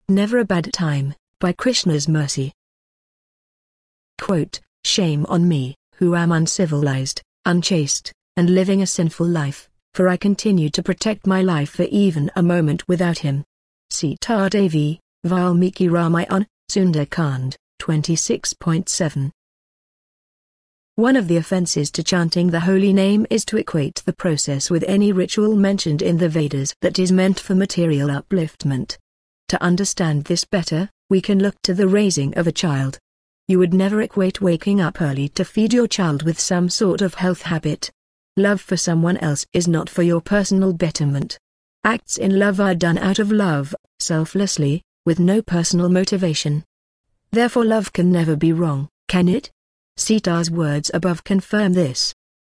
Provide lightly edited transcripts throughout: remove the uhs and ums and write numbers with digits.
Never a Bad Time, by Krishna's Mercy. Quote, "Shame on me, who am uncivilized, unchaste, and living a sinful life, for I continue to protect my life for even a moment without him." Sita Devi, Valmiki Ramayana, Sundar-Kand, 26.7. One of the offenses to chanting the holy name is to equate the process with any ritual mentioned in the Vedas that is meant for material upliftment. To understand this better, we can look to the raising of a child. You would never equate waking up early to feed your child with some sort of health habit. Love for someone else is not for your personal betterment. Acts in love are done out of love, selflessly, with no personal motivation. Therefore love can never be wrong, can it? Sita's words above confirm this.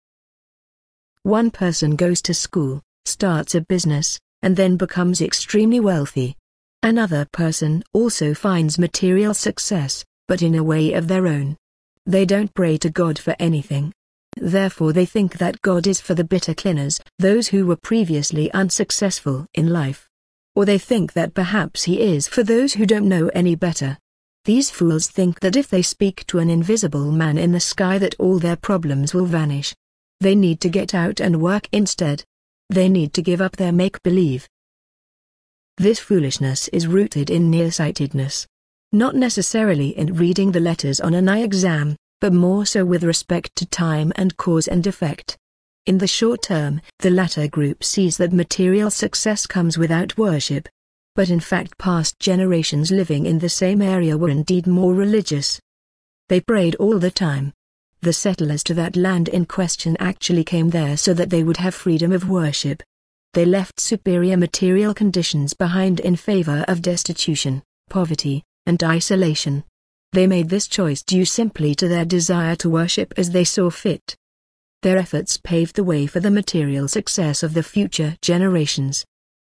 One person goes to school, starts a business, and then becomes extremely wealthy. Another person also finds material success, but in a way of their own. They don't pray to God for anything. Therefore they think that God is for the bitter cleaners, those who were previously unsuccessful in life. Or they think that perhaps he is for those who don't know any better. These fools think that if they speak to an invisible man in the sky that all their problems will vanish. They need to get out and work instead. They need to give up their make-believe. This foolishness is rooted in nearsightedness. Not necessarily in reading the letters on an eye exam, but more so with respect to time and cause and effect. In the short term, the latter group sees that material success comes without worship. But in fact past generations living in the same area were indeed more religious. They prayed all the time. The settlers to that land in question actually came there so that they would have freedom of worship. They left superior material conditions behind in favor of destitution, poverty, and isolation. They made this choice due simply to their desire to worship as they saw fit. Their efforts paved the way for the material success of the future generations.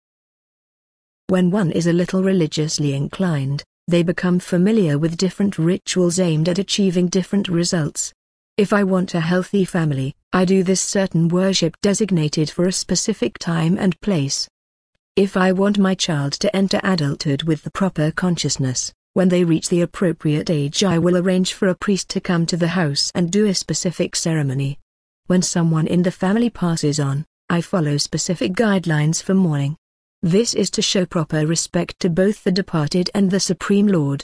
When one is a little religiously inclined, they become familiar with different rituals aimed at achieving different results. If I want a healthy family, I do this certain worship designated for a specific time and place. If I want my child to enter adulthood with the proper consciousness, when they reach the appropriate age I will arrange for a priest to come to the house and do a specific ceremony. When someone in the family passes on, I follow specific guidelines for mourning. This is to show proper respect to both the departed and the Supreme Lord.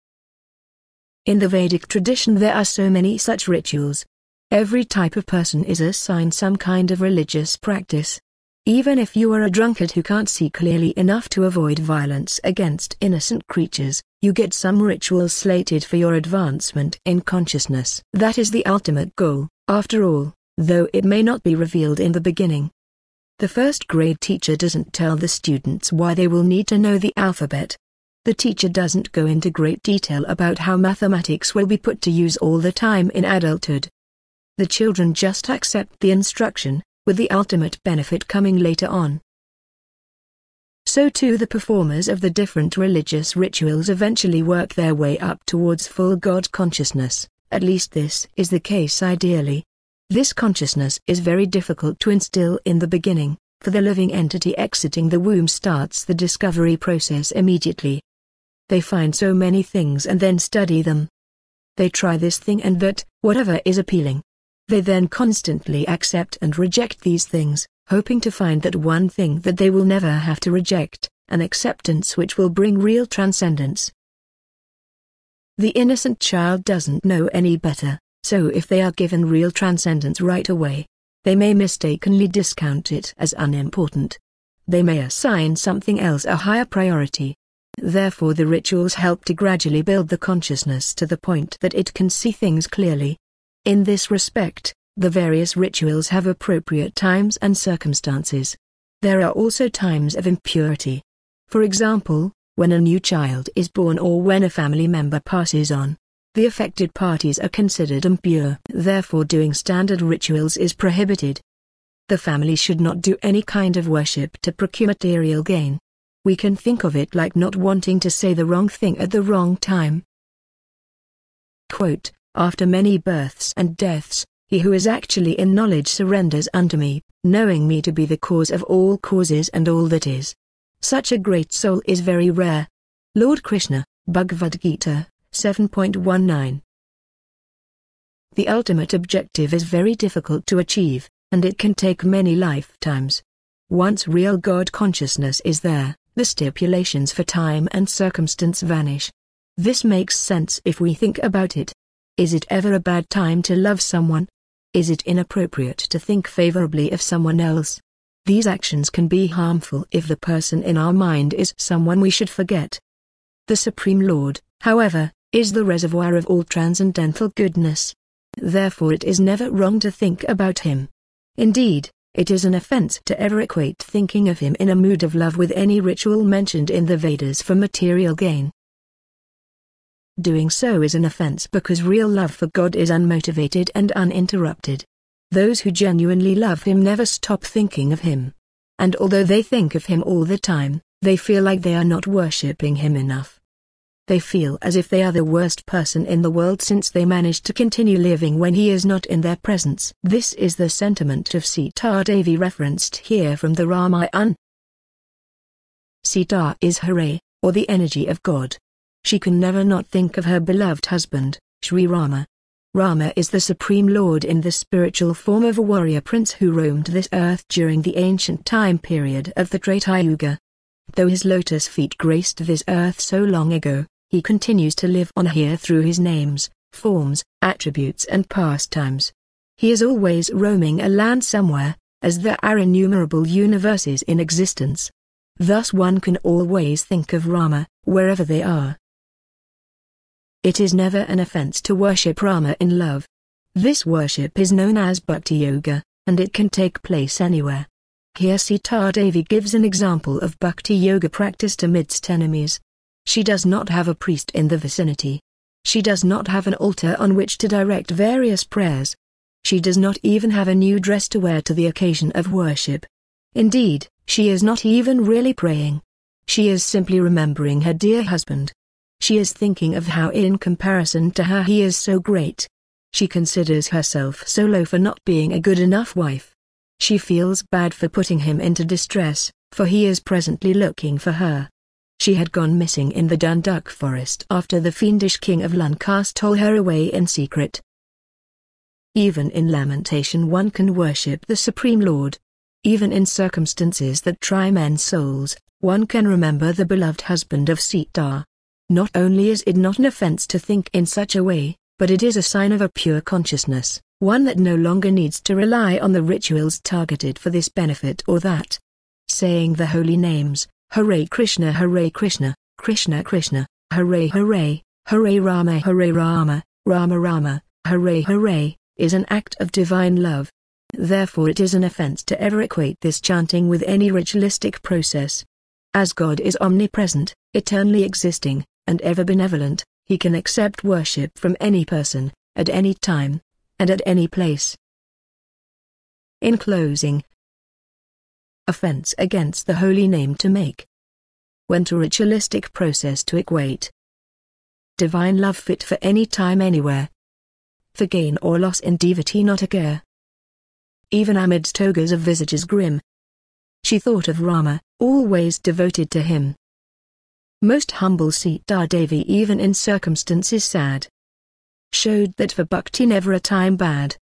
In the Vedic tradition there are so many such rituals. Every type of person is assigned some kind of religious practice. Even if you are a drunkard who can't see clearly enough to avoid violence against innocent creatures, you get some rituals slated for your advancement in consciousness. That is the ultimate goal, after all, though it may not be revealed in the beginning. The first grade teacher doesn't tell the students why they will need to know the alphabet. The teacher doesn't go into great detail about how mathematics will be put to use all the time in adulthood. The children just accept the instruction, with the ultimate benefit coming later on. So too the performers of the different religious rituals eventually work their way up towards full God consciousness, at least this is the case ideally. This consciousness is very difficult to instill in the beginning, for the living entity exiting the womb starts the discovery process immediately. They find so many things and then study them. They try this thing and that, whatever is appealing. They then constantly accept and reject these things, hoping to find that one thing that they will never have to reject, an acceptance which will bring real transcendence. The innocent child doesn't know any better, so if they are given real transcendence right away, they may mistakenly discount it as unimportant. They may assign something else a higher priority. Therefore the rituals help to gradually build the consciousness to the point that it can see things clearly. In this respect, the various rituals have appropriate times and circumstances. There are also times of impurity. For example, when a new child is born or when a family member passes on, the affected parties are considered impure. Therefore doing standard rituals is prohibited. The family should not do any kind of worship to procure material gain. We can think of it like not wanting to say the wrong thing at the wrong time. Quote, "After many births and deaths, he who is actually in knowledge surrenders unto me, knowing me to be the cause of all causes and all that is. Such a great soul is very rare. Lord Krishna, Bhagavad Gita, 7.19. The ultimate objective is very difficult to achieve, and it can take many lifetimes. Once real God consciousness is there, the stipulations for time and circumstance vanish. This makes sense if we think about it. Is it ever a bad time to love someone? Is it inappropriate to think favorably of someone else? These actions can be harmful if the person in our mind is someone we should forget. The Supreme Lord, however, is the reservoir of all transcendental goodness. Therefore it is never wrong to think about him. Indeed, it is an offense to ever equate thinking of him in a mood of love with any ritual mentioned in the Vedas for material gain. Doing so is an offense because real love for God is unmotivated and uninterrupted. Those who genuinely love him never stop thinking of him. And although they think of him all the time, they feel like they are not worshipping him enough. They feel as if they are the worst person in the world since they managed to continue living when he is not in their presence. This is the sentiment of Sita Devi referenced here from the Ramayana. Sita is Hare, or the energy of God. She can never not think of her beloved husband, Sri Rama. Rama is the Supreme Lord in the spiritual form of a warrior prince who roamed this earth during the ancient time period of the Treta Yuga. Though his lotus feet graced this earth so long ago, he continues to live on here through his names, forms, attributes and pastimes. He is always roaming a land somewhere, as there are innumerable universes in existence. Thus one can always think of Rama, wherever they are. It is never an offense to worship Rama in love. This worship is known as Bhakti Yoga, and it can take place anywhere. Here Sita Devi gives an example of Bhakti Yoga practiced amidst enemies. She does not have a priest in the vicinity. She does not have an altar on which to direct various prayers. She does not even have a new dress to wear to the occasion of worship. Indeed, she is not even really praying. She is simply remembering her dear husband. She is thinking of how in comparison to her he is so great. She considers herself so low for not being a good enough wife. She feels bad for putting him into distress, for he is presently looking for her. She had gone missing in the Danduk forest after the fiendish king of Lanka stole her away in secret. Even in lamentation one can worship the Supreme Lord. Even in circumstances that try men's souls, one can remember the beloved husband of Sita. Not only is it not an offense to think in such a way, but it is a sign of a pure consciousness, one that no longer needs to rely on the rituals targeted for this benefit or that. Saying the holy names, Hare Krishna, Krishna Krishna, Hare Hare, Hare Rama, Rama Rama, Hare Hare, is an act of divine love. Therefore it is an offense to ever equate this chanting with any ritualistic process. As God is omnipresent, eternally existing, and ever benevolent, he can accept worship from any person, at any time, and at any place. In closing, offense against the holy name to make. When to ritualistic process to equate. Divine love fit for any time anywhere. For gain or loss in devotee not occur. Even amidst togas of visages grim. She thought of Rama, always devoted to him. Most humble Sita Devi even in circumstances sad. Showed that for bhakti never a time bad,